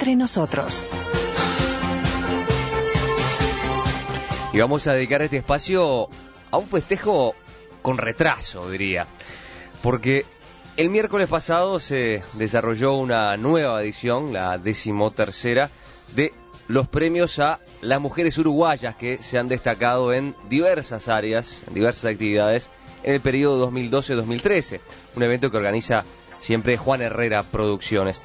entre nosotros. Y vamos a dedicar este espacio a un festejo con retraso, diría, porque el miércoles pasado se desarrolló una nueva edición, la 13ª, de los premios a las mujeres uruguayas que se han destacado en diversas áreas, en diversas actividades, en el periodo 2012-2013, un evento que organiza siempre Juan Herrera Producciones.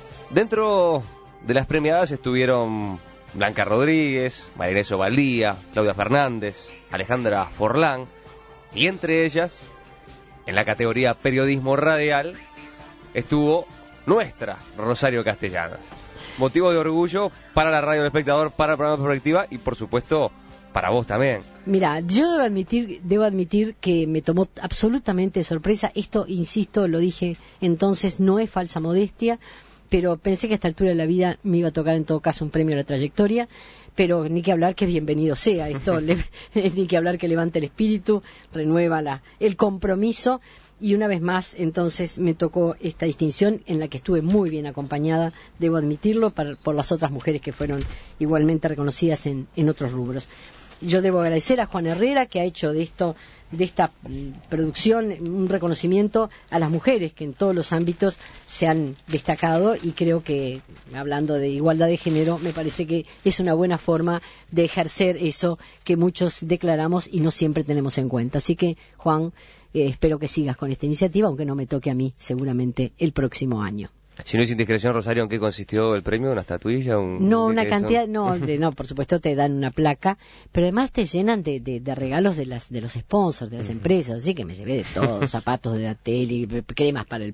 Dentro de las premiadas estuvieron Blanca Rodríguez, María Inés Ovaldía, Claudia Fernández, Alejandra Forlán, y entre ellas, en la categoría Periodismo Radial, estuvo nuestra Rosario Castellanos. Motivo de orgullo para la Radio del Espectador, para el programa Perspectiva y, por supuesto, para vos también. Mira, yo debo admitir que me tomó absolutamente de sorpresa. Esto, insisto, lo dije entonces, no es falsa modestia, pero pensé que a esta altura de la vida me iba a tocar en todo caso un premio a la trayectoria, pero ni que hablar que bienvenido sea esto, ni que hablar que levante el espíritu, renueva el compromiso, y una vez más entonces me tocó esta distinción en la que estuve muy bien acompañada, debo admitirlo, por las otras mujeres que fueron igualmente reconocidas en otros rubros. Yo debo agradecer a Juan Herrera, que ha hecho de esta producción un reconocimiento a las mujeres que en todos los ámbitos se han destacado, y creo que, hablando de igualdad de género, me parece que es una buena forma de ejercer eso que muchos declaramos y no siempre tenemos en cuenta. Así que, Juan, espero que sigas con esta iniciativa, aunque no me toque a mí seguramente el próximo año. Si no es indiscreción, Rosario, ¿en qué consistió el premio? ¿Una estatuilla? No, una cantidad, no, por supuesto te dan una placa, pero además te llenan de regalos de los sponsors, de las empresas, así que me llevé de todo, zapatos de la tele, cremas para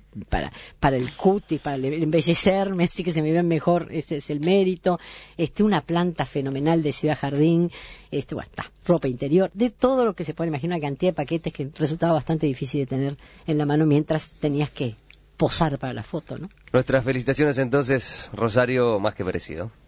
el cutis, para el embellecerme, así que se me ven mejor, ese es el mérito, una planta fenomenal de Ciudad Jardín, ropa interior, de todo lo que se puede imaginar, una cantidad de paquetes que resultaba bastante difícil de tener en la mano mientras tenías que posar para la foto, ¿no? Nuestras felicitaciones entonces, Rosario, más que merecido.